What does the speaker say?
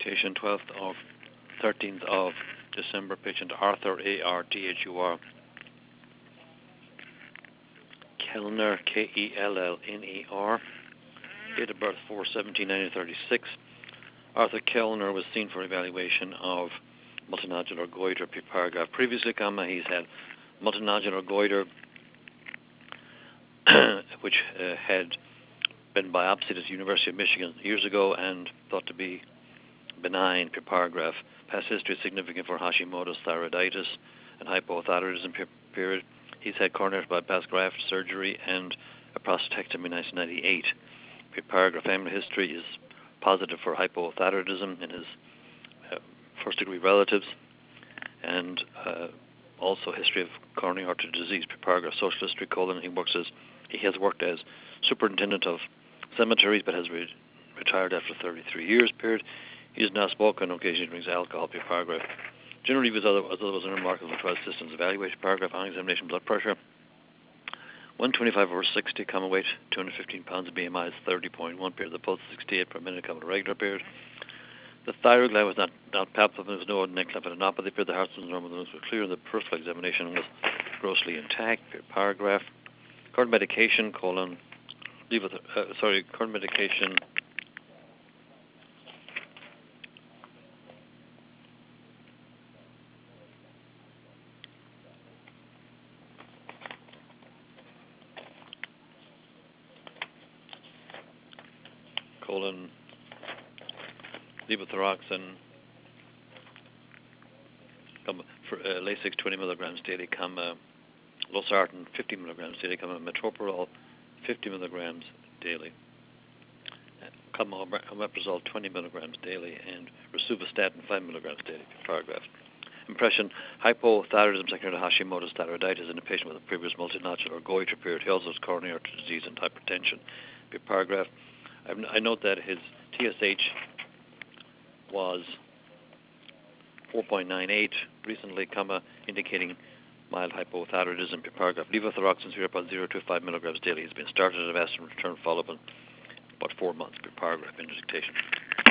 dictation, 13th of December. Patient Arthur, Arthur, Kellner, Kellner. Date of birth 4/17/1936. Arthur Kellner was seen for evaluation of multinodular goiter, paragraph. Previously, he's had multinodular goiter, which had been biopsied at the University of Michigan years ago and thought to be benign, paragraph. Past history is significant for Hashimoto's thyroiditis and hypothyroidism period. He's had coronary bypass graft surgery and a prostatectomy in 1998. Paragraph. Family history is positive for hypothyroidism in his first-degree relatives, and also history of coronary artery disease. Paragraph. Social history: he has worked as superintendent of cemeteries, but has retired after 33 years. Period. He has now spoken on occasion, drinks alcohol. Paragraph. Generally, was otherwise unremarkable trial systems evaluation. Paragraph. On examination, blood pressure 125/60, weight 215 pounds, BMI is 30.1, period. The pulse 68 per minute, regular, period. The thyroid gland was not palpable, there was no neck lymphadenopathy, period. The heart was normal, the lungs were clear, and the peripheral examination was grossly intact. Paragraph. Current medication: current medication. Levothyroxine, for Lasix 20 milligrams daily, losartan 50 milligrams daily, metoprolol 50 milligrams daily, omeprazole 20 milligrams daily, and rosuvastatin 5 milligrams daily. Paragraph. Impression: hypothyroidism secondary to Hashimoto's thyroiditis in a patient with a previous multinodular goiter, period. He also has coronary artery disease and hypertension. Paragraph. I note that his TSH was 4.98 recently, indicating mild hypothyroidism. Paragraph. Levothyroxine 0.025 milligrams daily has been started. I've asked him to return follow-up in about 4 months. Paragraph. Into dictation.